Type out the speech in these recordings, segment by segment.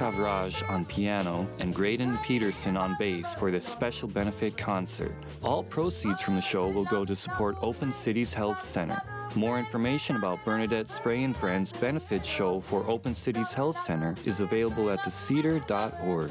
Chavraj on piano and Graydon Peterson on bass for this special benefit concert. All proceeds from the show will go to support Open Cities Health Center. More information about Bernadette Spray and Friends benefit show for Open Cities Health Center is available at thecedar.org.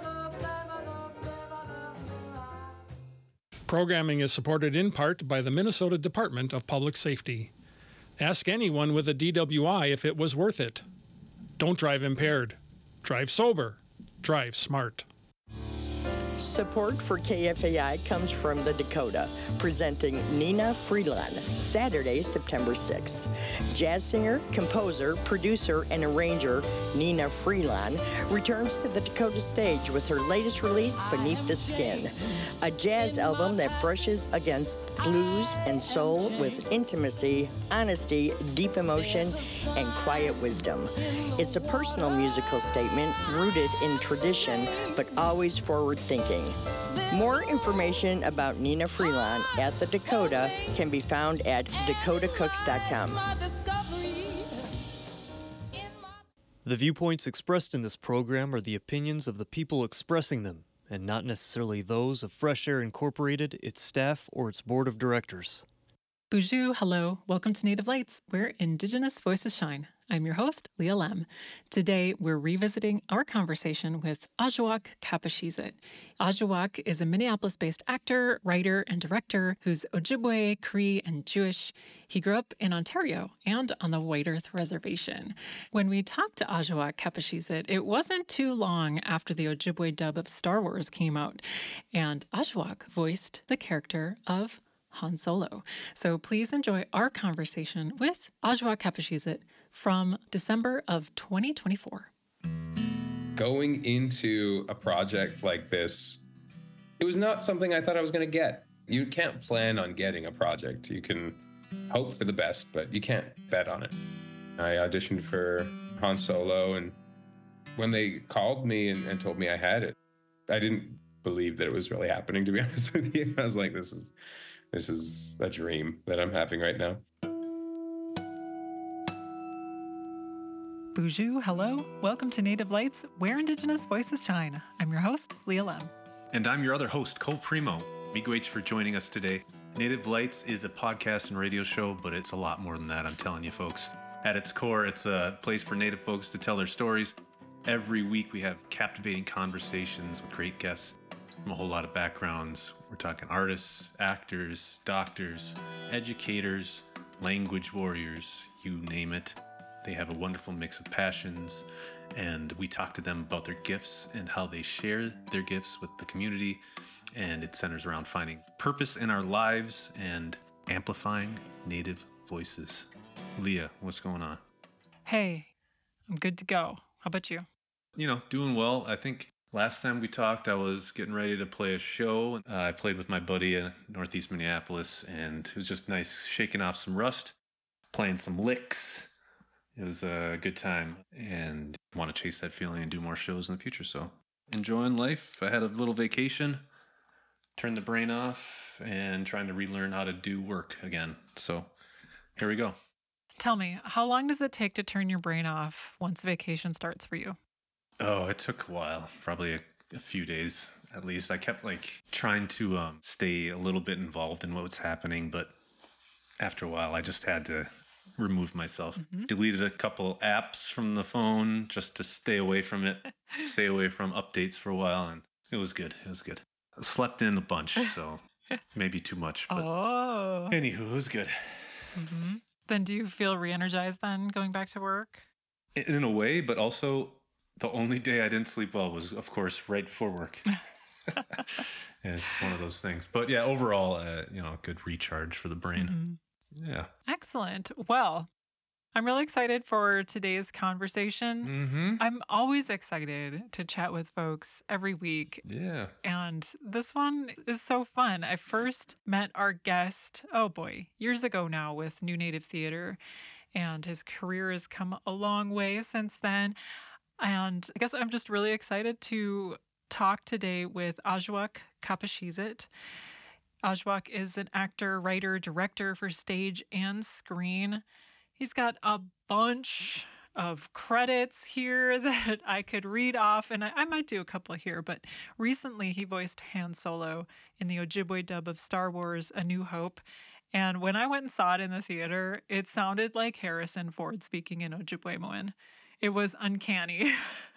Programming is supported in part by the Minnesota Department of Public Safety. Ask anyone with a DWI if it was worth it. Don't drive impaired. Drive sober. Drive smart. Support for KFAI comes from the Dakota, presenting Nina Freeland, Saturday, September 6th. Jazz singer, composer, producer, and arranger Nina Freeland returns to the Dakota stage with her latest release, Beneath the Skin, a jazz album that brushes against blues and soul with intimacy, honesty, deep emotion, and quiet wisdom. It's a personal musical statement rooted in tradition, but always forward-thinking. More information about Nina Freeland at the Dakota can be found at dakotacooks.com. The viewpoints expressed in this program are the opinions of the people expressing them, and not necessarily those of Fresh Air Incorporated, its staff, or its board of directors. Bonjour, hello, welcome to Native Lights, where Indigenous voices shine. I'm your host, Leah Lem. Today, we're revisiting our conversation with Ajoak Kapashizit. Ajoak is a Minneapolis-based actor, writer, and director who's Ojibwe, Cree, and Jewish. He grew up in Ontario and on the White Earth Reservation. When we talked to Ajoak Kapashizit, it wasn't too long after the Ojibwe dub of Star Wars came out, and Ajoak voiced the character of Han Solo. So please enjoy our conversation with Ajoak Kapashizit from December of 2024. Going into a project like this, it was not something I thought I was going to get. You can't plan on getting a project. You can hope for the best, but you can't bet on it. I auditioned for Han Solo, and when they called me and told me I had it, I didn't believe that it was really happening, to be honest with you. I was like, this is a dream that I'm having right now. Bonjour, hello, welcome to Native Lights, where Indigenous voices shine. I'm your host, Leah Lem. And I'm your other host, Cole Primo. Miigwech for joining us today. Native Lights is a podcast and radio show, but it's a lot more than that, I'm telling you folks. At its core, it's a place for Native folks to tell their stories. Every week we have captivating conversations with great guests from a whole lot of backgrounds. We're talking artists, actors, doctors, educators, language warriors, you name it. They have a wonderful mix of passions, and we talk to them about their gifts and how they share their gifts with the community, and it centers around finding purpose in our lives and amplifying Native voices. Leah, what's going on? Hey, I'm good to go. How about you? Doing well. I think last time we talked, I was getting ready to play a show. I played with my buddy in Northeast Minneapolis, and it was just nice shaking off some rust, playing some licks. It was a good time, and I want to chase that feeling and do more shows in the future. So enjoying life. I had a little vacation, turned the brain off, and trying to relearn how to do work again. So here we go. Tell me, how long does it take to turn your brain off once vacation starts for you? Oh, it took a while, probably a few days at least. I kept trying to stay a little bit involved in what was happening, but after a while I just had to remove myself. Deleted a couple apps from the phone just to stay away from it, stay away from updates for a while, and it was good. I slept in a bunch, so maybe too much, but anywho, it was good. Then do you feel re-energized then going back to work? In a way, but also the only day I didn't sleep well was, of course, right before work. It's just one of those things. But yeah, overall, a good recharge for the brain. Yeah. Excellent. Well, I'm really excited for today's conversation. I'm always excited to chat with folks every week. Yeah. And this one is so fun. I first met our guest, years ago now with New Native Theater, and his career has come a long way since then. And I guess I'm just really excited to talk today with Ajoak Kapashizit. Ajoak is an actor, writer, director for stage and screen. He's got a bunch of credits here that I could read off, and I might do a couple here, but recently he voiced Han Solo in the Ojibwe dub of Star Wars A New Hope. And when I went and saw it in the theater, it sounded like Harrison Ford speaking in Ojibwe-moan. It was uncanny.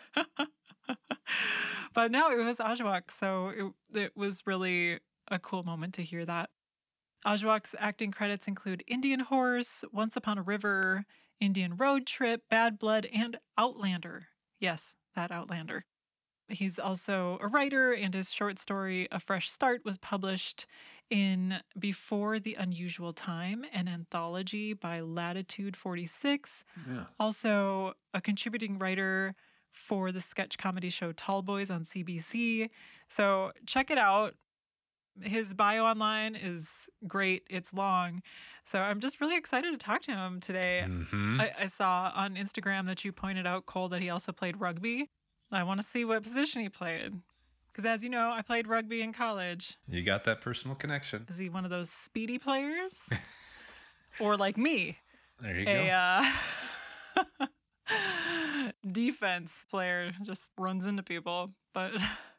But no, it was Ajuak, so it was really a cool moment to hear that. Ajuak's acting credits include Indian Horse, Once Upon a River, Indian Road Trip, Bad Blood, and Outlander. Yes, that Outlander. He's also a writer, and his short story, A Fresh Start, was published in Before the Unusual Time, an anthology by Latitude 46. Yeah. Also a contributing writer for the sketch comedy show Tall Boys on CBC. So check it out. His bio online is great. It's long. So I'm just really excited to talk to him today. Mm-hmm. I saw on Instagram that you pointed out, Cole, that he also played rugby. I want to see what position he played. Because as you know, I played rugby in college. You got that personal connection. Is he one of those speedy players? Or like me? There you go. Defense player, just runs into people. But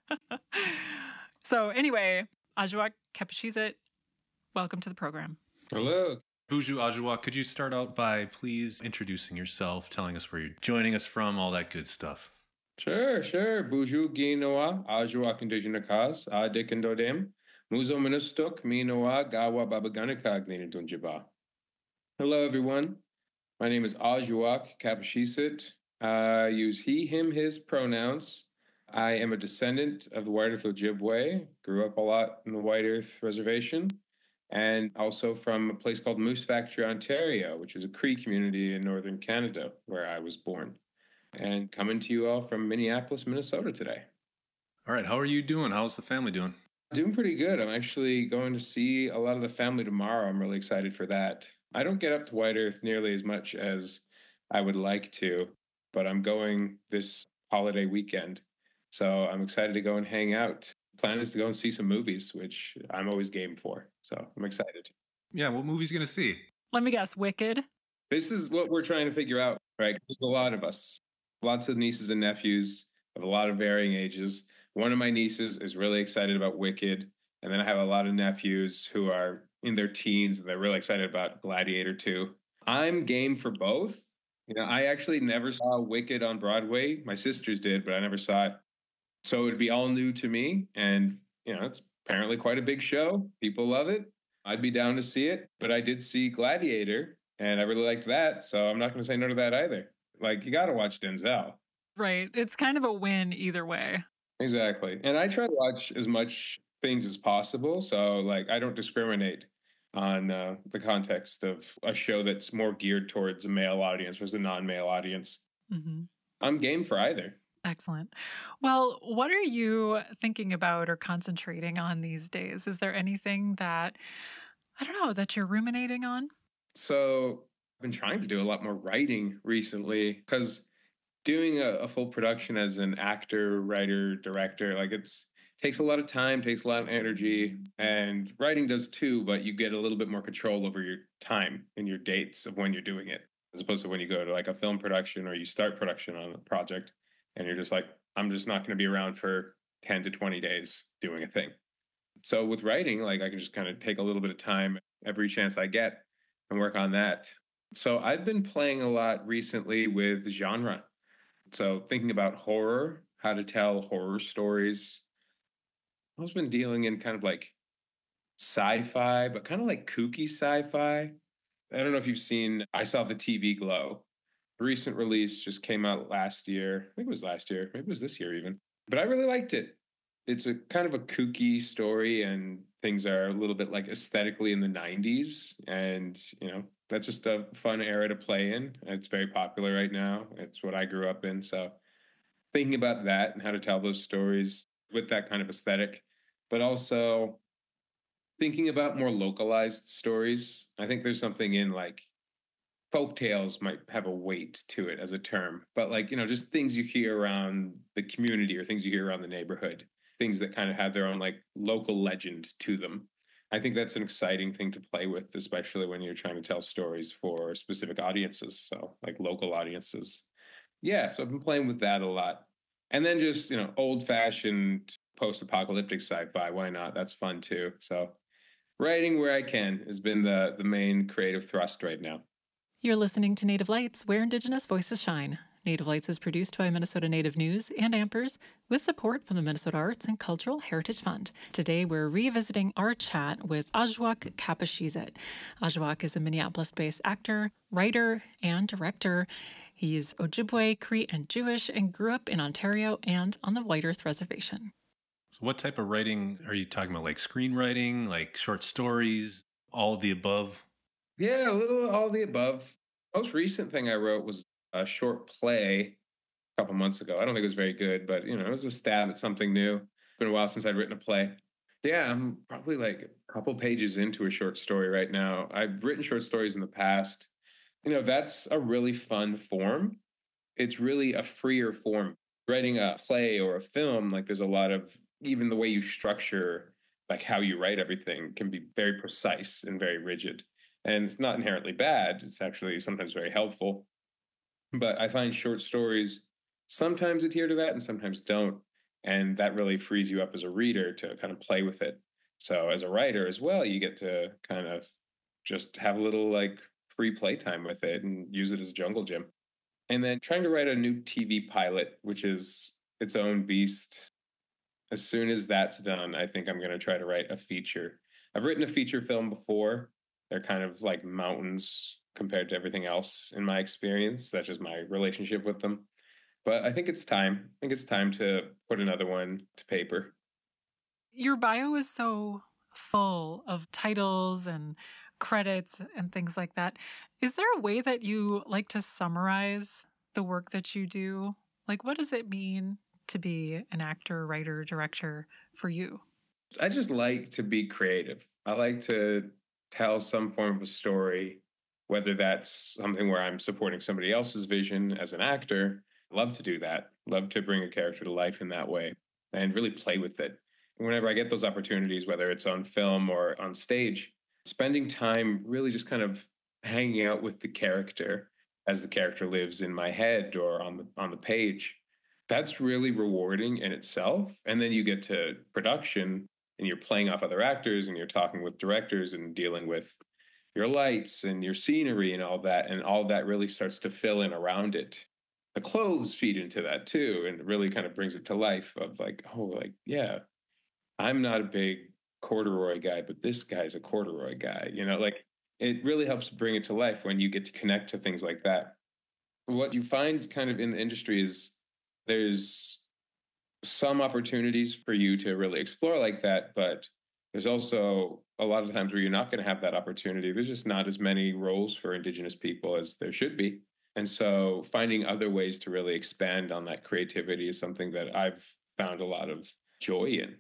so anyway, Ajuak Kapashizit, welcome to the program. Hello. Buju Ajuak, could you start out by please introducing yourself, telling us where you're joining us from, all that good stuff? Sure. Buju Ginoa, Ajuak Indigenous Cause, Adikindodem, Muzo Ministuk, Minoa, Gawa Babaganaka, Dunjiba. Hello, everyone. My name is Ajuak Kapashisit. I use he, him, his pronouns. I am a descendant of the White Earth Ojibwe, grew up a lot in the White Earth Reservation, and also from a place called Moose Factory, Ontario, which is a Cree community in northern Canada, where I was born. And coming to you all from Minneapolis, Minnesota today. All right. How are you doing? How's the family doing? Doing pretty good. I'm actually going to see a lot of the family tomorrow. I'm really excited for that. I don't get up to White Earth nearly as much as I would like to, but I'm going this holiday weekend. So I'm excited to go and hang out. Plan is to go and see some movies, which I'm always game for. So I'm excited. Yeah. What movie's going to see? Let me guess, Wicked? This is what we're trying to figure out, right? There's a lot of us. Lots of nieces and nephews of a lot of varying ages. One of my nieces is really excited about Wicked. And then I have a lot of nephews who are in their teens and they're really excited about Gladiator 2. I'm game for both. You know, I actually never saw Wicked on Broadway. My sisters did, but I never saw it. So it would be all new to me. And, you know, it's apparently quite a big show. People love it. I'd be down to see it. But I did see Gladiator and I really liked that. So I'm not going to say no to that either. Like, you got to watch Denzel. Right. It's kind of a win either way. Exactly. And I try to watch as much things as possible. So, like, I don't discriminate on the context of a show that's more geared towards a male audience versus a non-male audience. Mm-hmm. I'm game for either. Excellent. Well, what are you thinking about or concentrating on these days? Is there anything that, I don't know, that you're ruminating on? So I've been trying to do a lot more writing recently because doing a full production as an actor, writer, director, like takes a lot of time, takes a lot of energy, and writing does too, but you get a little bit more control over your time and your dates of when you're doing it, as opposed to when you go to like a film production or you start production on a project and you're just like, I'm just not going to be around for 10 to 20 days doing a thing. So with writing, like I can just kind of take a little bit of time every chance I get and work on that. So I've been playing a lot recently with genre. So thinking about horror, how to tell horror stories. I've been dealing in kind of like sci-fi, but kind of like kooky sci-fi. I don't know if you've seen, I saw the TV Glow. A recent release just came out last year. I think it was last year. Maybe it was this year even. But I really liked it. It's a kind of a kooky story and things are a little bit like aesthetically in the 90s. And, you know, that's just a fun era to play in. It's very popular right now. It's what I grew up in. So thinking about that and how to tell those stories with that kind of aesthetic, but also thinking about more localized stories. I think there's something in like folk tales might have a weight to it as a term, but like, you know, just things you hear around the community or things you hear around the neighborhood, things that kind of have their own like local legend to them. I think that's an exciting thing to play with, especially when you're trying to tell stories for specific audiences. So like local audiences. Yeah, so I've been playing with that a lot. And then just, old-fashioned post-apocalyptic sci-fi. Why not? That's fun too. So writing where I can has been the main creative thrust right now. You're listening to Native Lights, where Indigenous voices shine. Native Lights is produced by Minnesota Native News and Ampers with support from the Minnesota Arts and Cultural Heritage Fund. Today, we're revisiting our chat with Ajwak Kapashizet. Ajwak is a Minneapolis-based actor, writer, and director. He is Ojibwe, Cree, and Jewish, and grew up in Ontario and on the White Earth Reservation. So what type of writing are you talking about? Like screenwriting, like short stories, all of the above? Yeah, a little all of the above. Most recent thing I wrote was a short play a couple months ago. I don't think it was very good, but it was a stab at something new. It's been a while since I'd written a play. Yeah, I'm probably like a couple pages into a short story right now. I've written short stories in the past. That's a really fun form. It's really a freer form. Writing a play or a film, like there's a lot of, even the way you structure, like how you write everything can be very precise and very rigid. And it's not inherently bad. It's actually sometimes very helpful. But I find short stories sometimes adhere to that and sometimes don't. And that really frees you up as a reader to kind of play with it. So as a writer as well, you get to kind of just have a little like free playtime with it and use it as a jungle gym. And then trying to write a new TV pilot, which is its own beast. As soon as that's done, I think I'm going to try to write a feature. I've written a feature film before. They're kind of like mountains compared to everything else in my experience. That's just my relationship with them. But I think it's time. I think it's time to put another one to paper. Your bio is so full of titles and credits and things like that. Is there a way that you like to summarize the work that you do? Like, what does it mean to be an actor, writer, director for you? I just like to be creative. I like to tell some form of a story, whether that's something where I'm supporting somebody else's vision as an actor. Love to do that. Love to bring a character to life in that way and really play with it. Whenever I get those opportunities, whether it's on film or on stage, spending time really just kind of hanging out with the character as the character lives in my head or on the page, that's really rewarding in itself. And then you get to production and you're playing off other actors and you're talking with directors and dealing with your lights and your scenery and all that. And all that really starts to fill in around it. The clothes feed into that too. And it really kind of brings it to life of like, oh, like, yeah, I'm not a big corduroy guy, but this guy's a corduroy guy. Like it really helps bring it to life when you get to connect to things like that. What you find kind of in the industry is there's some opportunities for you to really explore like that, but there's also a lot of times where you're not going to have that opportunity. There's just not as many roles for Indigenous people as there should be. And so finding other ways to really expand on that creativity is something that I've found a lot of joy in.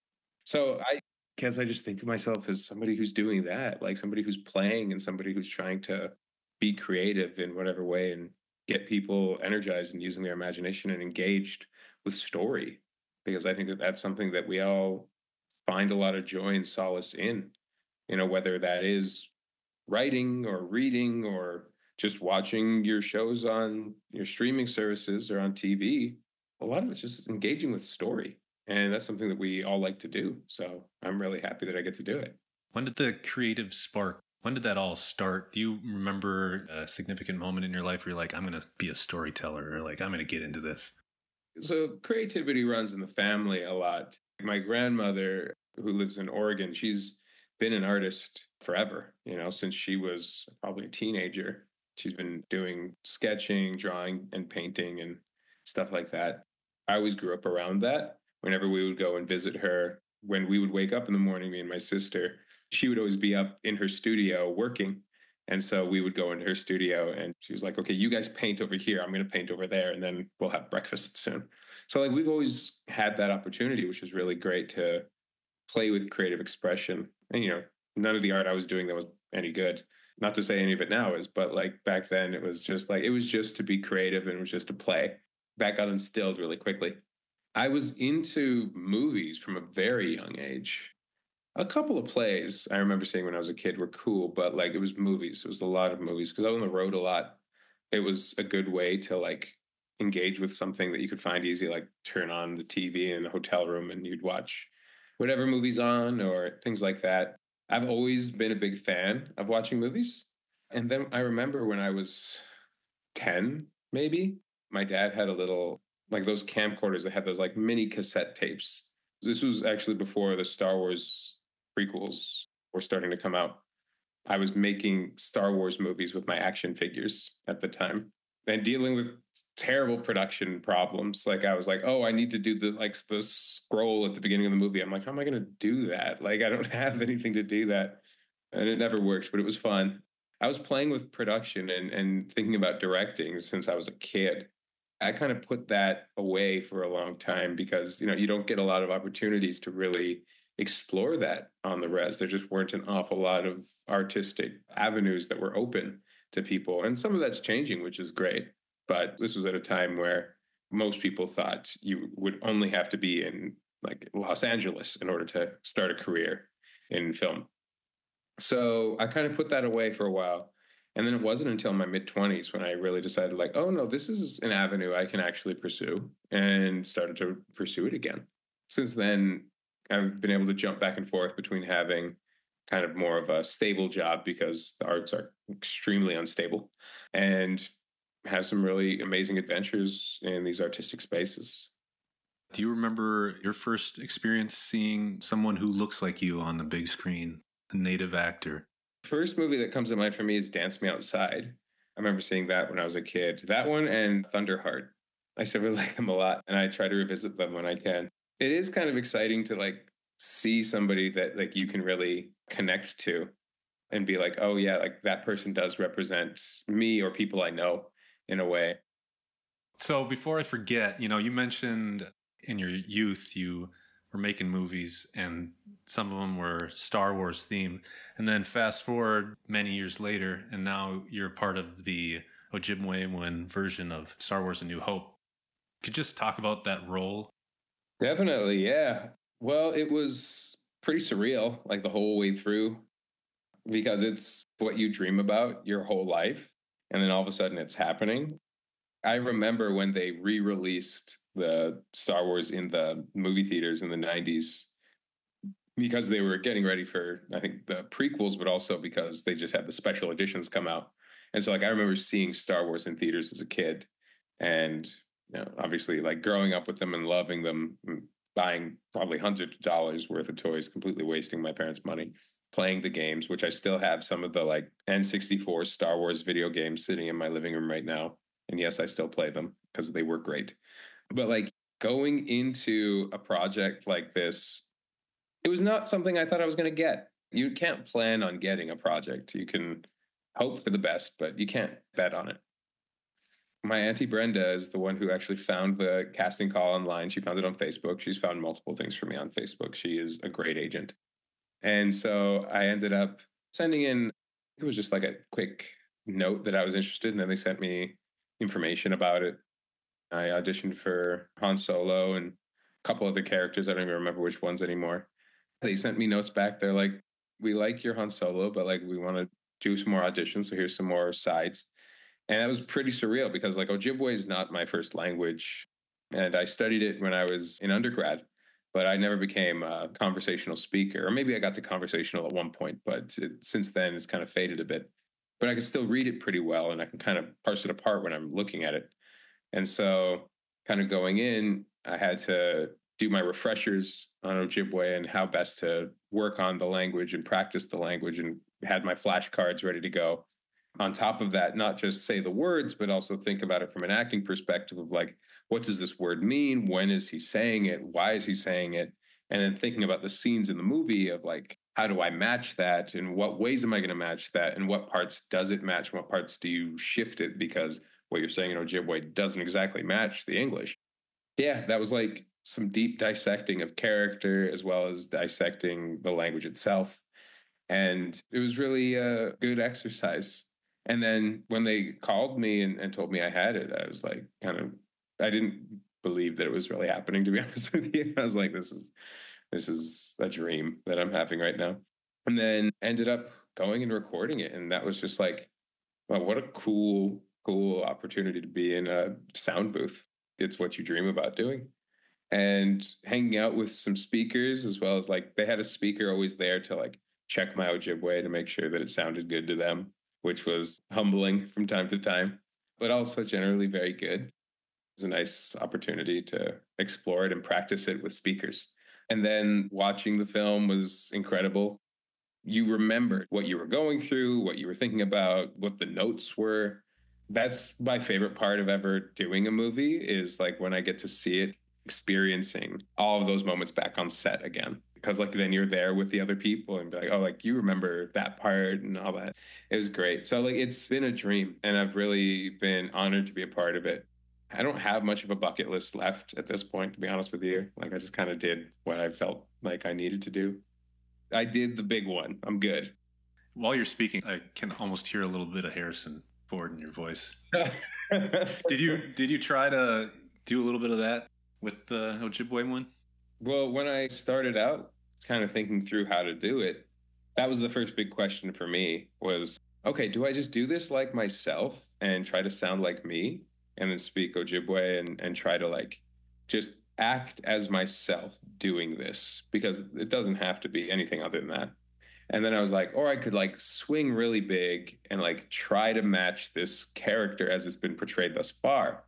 So I guess I just think of myself as somebody who's doing that, like somebody who's playing and somebody who's trying to be creative in whatever way and get people energized and using their imagination and engaged with story, because I think that that's something that we all find a lot of joy and solace in, whether that is writing or reading or just watching your shows on your streaming services or on TV. A lot of it's just engaging with story. And that's something that we all like to do. So I'm really happy that I get to do it. When did the creative spark, when did that all start? Do you remember a significant moment in your life where you're like, I'm going to be a storyteller or like, I'm going to get into this? So creativity runs in the family a lot. My grandmother, who lives in Oregon, she's been an artist forever, since she was probably a teenager. She's been doing sketching, drawing, and painting and stuff like that. I always grew up around that. Whenever we would go and visit her, when we would wake up in the morning, me and my sister, she would always be up in her studio working. And so we would go into her studio and she was like, okay, you guys paint over here. I'm going to paint over there. And then we'll have breakfast soon. So like we've always had that opportunity, which was really great to play with creative expression. And, none of the art I was doing that was any good. Not to say any of it now is, but like back then it was just to be creative and it was just to play. That got instilled really quickly. I was into movies from a very young age. A couple of plays I remember seeing when I was a kid were cool, but like it was movies. It was a lot of movies because I was on the road a lot. It was a good way to like engage with something that you could find easy, like turn on the TV in a hotel room and you'd watch whatever movie's on or things like that. I've always been a big fan of watching movies. And then I remember when I was 10, maybe, my dad had a little, like those camcorders that had those like mini cassette tapes. This was actually before the Star Wars prequels were starting to come out. I was making Star Wars movies with my action figures at the time and dealing with terrible production problems. Like I was like, oh, I need to do the scroll at the beginning of the movie. I'm like, how am I going to do that? Like, I don't have anything to do that. And it never worked, but it was fun. I was playing with production and thinking about directing since I was a kid. I kind of put that away for a long time because, you don't get a lot of opportunities to really explore that on the res. There just weren't an awful lot of artistic avenues that were open to people. And some of that's changing, which is great. But this was at a time where most people thought you would only have to be in like Los Angeles in order to start a career in film. So I kind of put that away for a while. And then it wasn't until my mid-20s when I really decided like, oh no, this is an avenue I can actually pursue, and started to pursue it again. Since then, I've been able to jump back and forth between having kind of more of a stable job because the arts are extremely unstable, and have some really amazing adventures in these artistic spaces. Do you remember your first experience seeing someone who looks like you on the big screen, a native actor? First movie that comes to mind for me is Dance Me Outside. I remember seeing that when I was a kid. That one and Thunderheart. I still really like them a lot, and I try to revisit them when I can. It is kind of exciting to like see somebody that like you can really connect to and be like, oh yeah, like that person does represent me or people I know in a way. So before I forget, you mentioned in your youth you were making movies and some of them were Star Wars themed. And then fast forward many years later, and now you're part of the Ojibwe version of Star Wars A New Hope. Could you just talk about that role? Definitely, yeah. Well, it was pretty surreal, like the whole way through, because it's what you dream about your whole life. And then all of a sudden it's happening. I remember when they re-released the Star Wars in the movie theaters in the 90s, because they were getting ready for, I think, the prequels, but also because they just had the special editions come out. And so, like, I remember seeing Star Wars in theaters as a kid, and obviously, like, growing up with them and loving them, buying probably hundreds of dollars worth of toys, completely wasting my parents' money, playing the games, which I still have some of the, like, N64 Star Wars video games sitting in my living room right now. And yes, I still play them because they were great. But, like, going into a project like this, it was not something I thought I was going to get. You can't plan on getting a project. You can hope for the best, but you can't bet on it. My Auntie Brenda is the one who actually found the casting call online. She found it on Facebook. She's found multiple things for me on Facebook. She is a great agent. And so I ended up sending in, it was just like a quick note that I was interested in, and they sent me information about it. I auditioned for Han Solo and a couple other characters. I don't even remember which ones anymore. They sent me notes back. They're like, we like your Han Solo, but like we want to do some more auditions. So here's some more sides. And that was pretty surreal because like Ojibwe is not my first language. And I studied it when I was in undergrad, but I never became a conversational speaker. Or maybe I got to conversational at one point, but since then it's kind of faded a bit. But I can still read it pretty well, and I can kind of parse it apart when I'm looking at it. And so kind of going in, I had to do my refreshers on Ojibwe and how best to work on the language and practice the language, and had my flashcards ready to go. On top of that, not just say the words, but also think about it from an acting perspective of like, what does this word mean? When is he saying it? Why is he saying it? And then thinking about the scenes in the movie of like, how do I match that? And what ways am I going to match that? And what parts does it match? What parts do you shift it? Because what you're saying in Ojibwe doesn't exactly match the English. Yeah, that was like some deep dissecting of character as well as dissecting the language itself. And it was really a good exercise. And then when they called me and told me I had it, I was like, I didn't believe that it was really happening, to be honest with you. I was like, this is a dream that I'm having right now. And then ended up going and recording it. And that was just like, wow, what a cool cool opportunity to be in a sound booth. It's what you dream about doing. And hanging out with some speakers, as well as like they had a speaker always there to like check my Ojibwe to make sure that it sounded good to them, which was humbling from time to time, but also generally very good. It was a nice opportunity to explore it and practice it with speakers. And then watching the film was incredible. You remember what you were going through, what you were thinking about, what the notes were. That's my favorite part of ever doing a movie, is like when I get to see it, experiencing all of those moments back on set again. Because like then you're there with the other people and be like, oh, like you remember that part and all that. It was great. So like it's been a dream, and I've really been honored to be a part of it. I don't have much of a bucket list left at this point, to be honest with you. Like I just kind of did what I felt like I needed to do. I did the big one. I'm good. While you're speaking, I can almost hear a little bit of Harrison Ford in your voice. Did you try to do a little bit of that with the Ojibwe one? Well, when I started out kind of thinking through how to do it, that was the first big question for me was, okay, do I just do this like myself and try to sound like me and then speak Ojibwe and try to like just act as myself doing this, because it doesn't have to be anything other than that. And then I was like, or I could like swing really big and like try to match this character as it's been portrayed thus far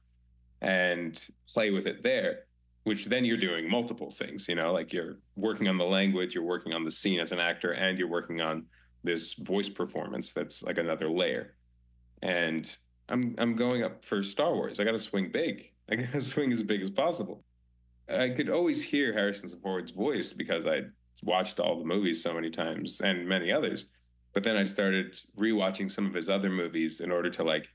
and play with it there, which then you're doing multiple things, you know, like you're working on the language, you're working on the scene as an actor, and you're working on this voice performance that's like another layer. And I'm going up for Star Wars. I got to swing big. I got to swing as big as possible. I could always hear Harrison Ford's voice because I watched all the movies so many times and many others. But then I started rewatching some of his other movies in order to like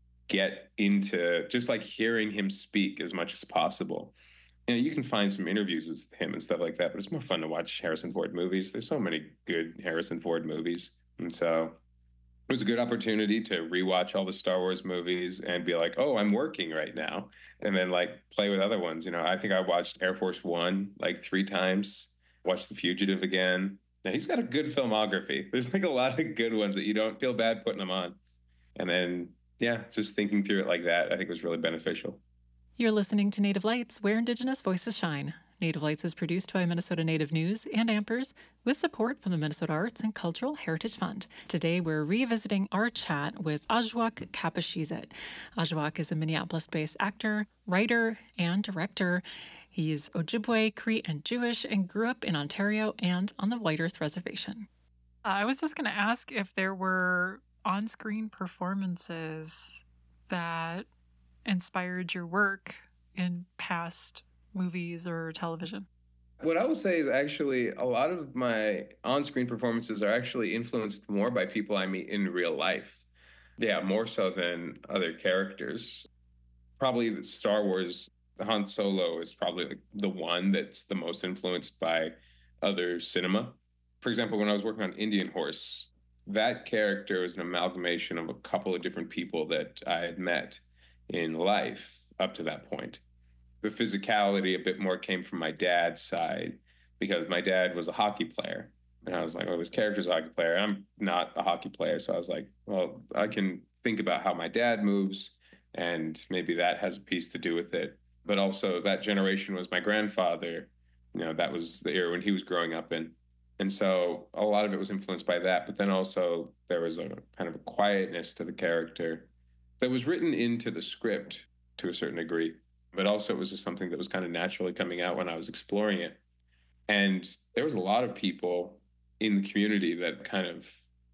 get into just like hearing him speak as much as possible. You know, you can find some interviews with him and stuff like that, but it's more fun to watch Harrison Ford movies. There's so many good Harrison Ford movies. And so it was a good opportunity to rewatch all the Star Wars movies and be like, oh, I'm working right now. And then like play with other ones. You know, I think I watched Air Force One like 3 times, watched The Fugitive again. Now he's got a good filmography. There's like a lot of good ones that you don't feel bad putting them on. And then, yeah, just thinking through it like that, I think was really beneficial. You're listening to Native Lights, where Indigenous voices shine. Native Lights is produced by Minnesota Native News and Ampers with support from the Minnesota Arts and Cultural Heritage Fund. Today, we're revisiting our chat with Ajwak Kapashizit. Ajwak is a Minneapolis-based actor, writer, and director. He's Ojibwe, Cree, and Jewish, and grew up in Ontario and on the White Earth Reservation. I was just going to ask if there were on-screen performances that inspired your work in past movies or television. What I will say is actually a lot of my on-screen performances are actually influenced more by people I meet in real life. Yeah, more so than other characters. Probably the Star Wars, Han Solo is probably like the one that's the most influenced by other cinema. For example, when I was working on Indian Horse, that character was an amalgamation of a couple of different people that I had met in life up to that point. The physicality a bit more came from my dad's side because my dad was a hockey player. And I was like, oh, this character's a hockey player. I'm not a hockey player. So I was like, well, I can think about how my dad moves, and maybe that has a piece to do with it. But also that generation was my grandfather. You know, that was the era when he was growing up in. And so a lot of it was influenced by that. But then also there was a kind of a quietness to the character that was written into the script to a certain degree, but also it was just something that was kind of naturally coming out when I was exploring it. And there was a lot of people in the community that kind of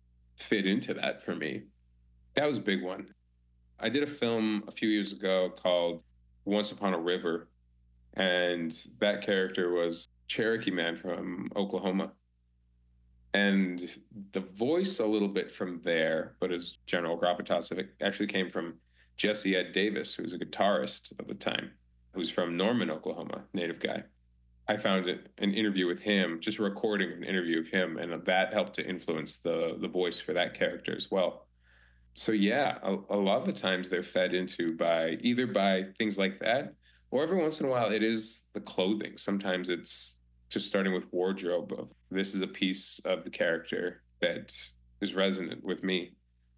fit into that for me. That was a big one. I did a film a few years ago called Once Upon a River, and that character was Cherokee man from Oklahoma. And the voice a little bit from there, but as general gravitas of it, actually came from Jesse Ed Davis, who was a guitarist of the time, who's from Norman, Oklahoma, native guy. I found an interview with him, just a recording of an interview of him, and that helped to influence the voice for that character as well. So yeah, a lot of the times they're fed into either by things like that, or every once in a while it is the clothing. Sometimes it's just starting with wardrobe of this is a piece of the character that is resonant with me.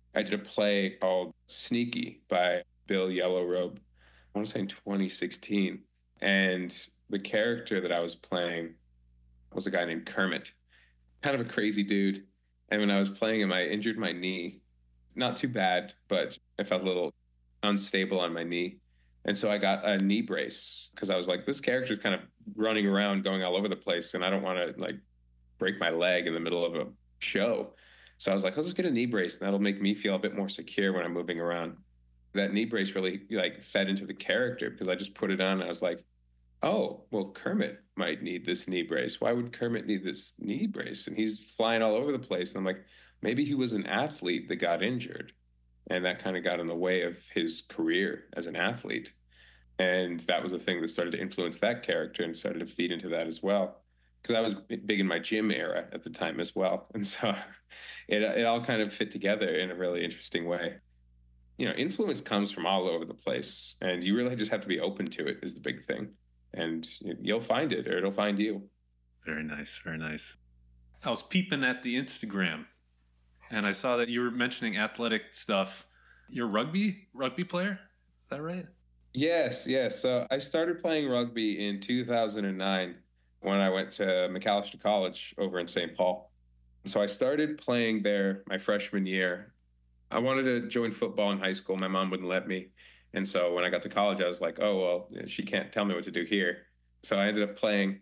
I did a play called Sneaky by Bill Yellowrobe, I want to say in 2016. And the character that I was playing was a guy named Kermit, kind of a crazy dude. And when I was playing him, I injured my knee. Not too bad, but I felt a little unstable on my knee. And so I got a knee brace because I was like, this character's kind of running around, going all over the place, and I don't want to like break my leg in the middle of a show. So I was like, let's just get a knee brace, and that'll make me feel a bit more secure when I'm moving around. That knee brace really like fed into the character because I just put it on and I was like, oh, well, Kermit might need this knee brace. Why would Kermit need this knee brace? And he's flying all over the place. And I'm like, maybe he was an athlete that got injured. And that kind of got in the way of his career as an athlete. And that was the thing that started to influence that character and started to feed into that as well. Because I was big in my gym era at the time as well. And so it all kind of fit together in a really interesting way. You know, influence comes from all over the place. And you really just have to be open to it is the big thing. And you'll find it or it'll find you. Very nice. Very nice. I was peeping at the Instagram and I saw that you were mentioning athletic stuff. You're a rugby player? Is that right? Yes. So I started playing rugby in 2009 when I went to Macalester College over in St. Paul. So I started playing there my freshman year. I wanted to join football in high school. My mom wouldn't let me. And so when I got to college, I was like, oh, well, she can't tell me what to do here. So I ended up playing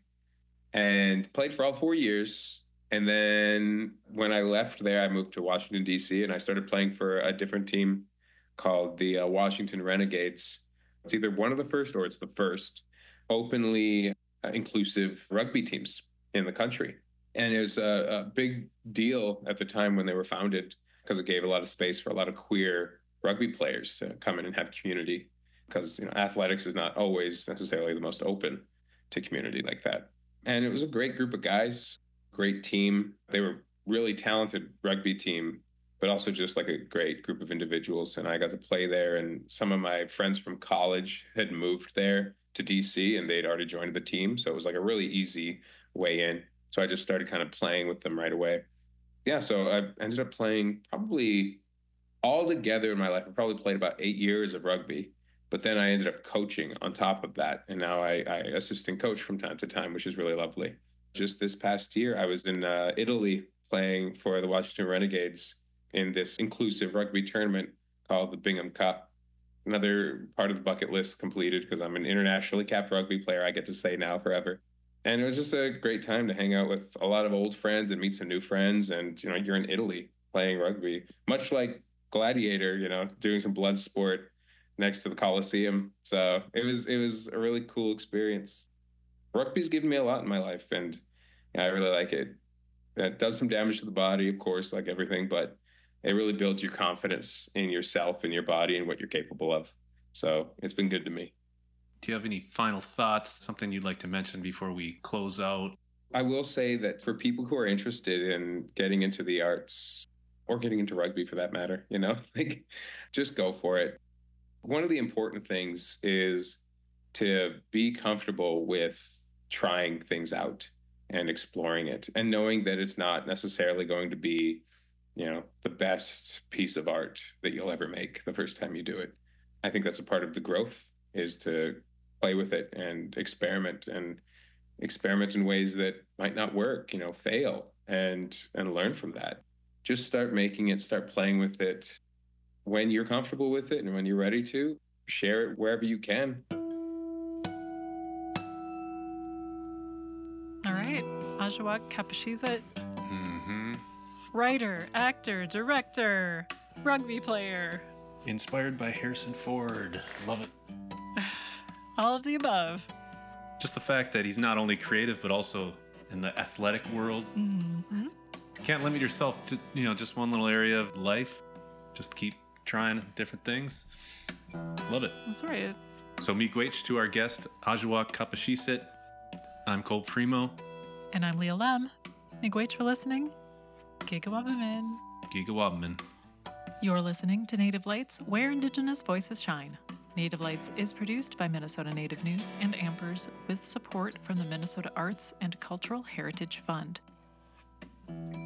and played for all 4 years. And then when I left there, I moved to Washington, D.C., and I started playing for a different team called the Washington Renegades. It's either one of the first or it's the first openly inclusive rugby teams in the country. And it was a big deal at the time when they were founded because it gave a lot of space for a lot of queer rugby players to come in and have community because, you know, athletics is not always necessarily the most open to community like that. And it was a great group of guys, great team. They were really talented rugby team, but also just like a great group of individuals. And I got to play there. And some of my friends from college had moved there to DC and they'd already joined the team. So it was like a really easy way in. So I just started kind of playing with them right away. Yeah, so I ended up playing probably all together in my life. I probably played about 8 years of rugby, but then I ended up coaching on top of that. And now I assistant coach from time to time, which is really lovely. Just this past year, I was in Italy playing for the Washington Renegades in this inclusive rugby tournament called the Bingham Cup. Another part of the bucket list completed because I'm an internationally capped rugby player, I get to say now forever. And it was just a great time to hang out with a lot of old friends and meet some new friends. And, you know, you're in Italy playing rugby, much like Gladiator, you know, doing some blood sport next to the Coliseum. So it was a really cool experience. Rugby's given me a lot in my life, and I really like it. It does some damage to the body, of course, like everything, but it really builds your confidence in yourself and your body and what you're capable of. So it's been good to me. Do you have any final thoughts, something you'd like to mention before we close out? I will say that for people who are interested in getting into the arts or getting into rugby for that matter, you know, like just go for it. One of the important things is to be comfortable with trying things out and exploring it and knowing that it's not necessarily going to be, you know, the best piece of art that you'll ever make the first time you do it. I think that's a part of the growth is to play with it and experiment in ways that might not work, you know, fail and learn from that. Just start making it, start playing with it when you're comfortable with it and when you're ready to share it wherever you can. All right, Ajoak Kapashizit. Writer, actor, director, rugby player. Inspired by Harrison Ford. Love it. All of the above. Just the fact that he's not only creative, but also in the athletic world. Mm-hmm. Can't limit yourself to, you know, just one little area of life. Just keep trying different things. Love it. That's right. So miigwech to our guest, Ajoak Kapashizit. I'm Cole Primo. And I'm Leah Lem. Miigwech for listening. Gigawabamin. Gigawabamin. You're listening to Native Lights, where Indigenous voices shine. Native Lights is produced by Minnesota Native News and Ampers with support from the Minnesota Arts and Cultural Heritage Fund.